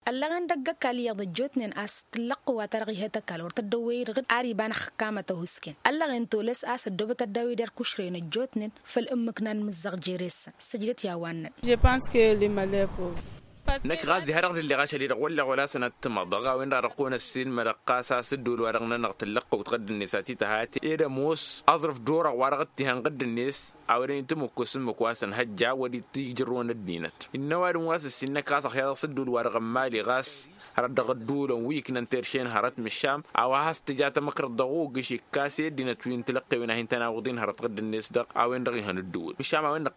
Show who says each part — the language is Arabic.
Speaker 1: اللغن دقة كالي ضجوتنين تلقوا وترغيها تكالور تدوير غد آري بان خكامة هسكين اللغن تولس الدوبة الدوي دير كشرين الجوتنين فالأمك نان مزغ جيريس سجلت يا وانا.
Speaker 2: Je pense que les Malais
Speaker 3: نك غازي هرغ اللي غاشري ولا سنة مضغة وين رقون السين مرقاسا سدول ورغنا نغتلق وتغد النساتي تهاتي إذا موس أظرف دورة ورغتي هنقد الناس أورين تمك اسمك واسن هجا ودي تيجرون الدينت النوار واس السنة كاسا خيار سدول ورغ مالي غاس هرد غدول ويك ننترشين هرت من الشام أو هاس تجات مكر الضغوق شي كاسي دينت وين تلقي وين هين تناوضين هرت غد الناس دق أو وين رغي هندول الشام وين